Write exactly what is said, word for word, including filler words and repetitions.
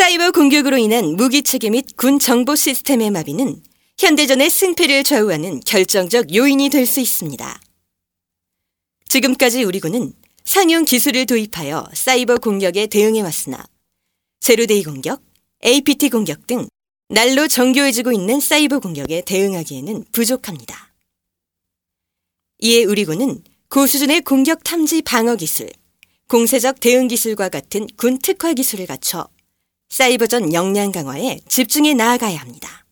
사이버 공격으로 인한 무기 체계 및 군 정보 시스템의 마비는 현대전의 승패를 좌우하는 결정적 요인이 될 수 있습니다. 지금까지 우리 군은 상용 기술을 도입하여 사이버 공격에 대응해 왔으나 제로데이 공격, 에이피티 공격 등 날로 정교해지고 있는 사이버 공격에 대응하기에는 부족합니다. 이에 우리 군은 고수준의 공격 탐지 방어 기술, 공세적 대응 기술과 같은 군 특화 기술을 갖춰 사이버전 역량 강화에 집중해 나아가야 합니다.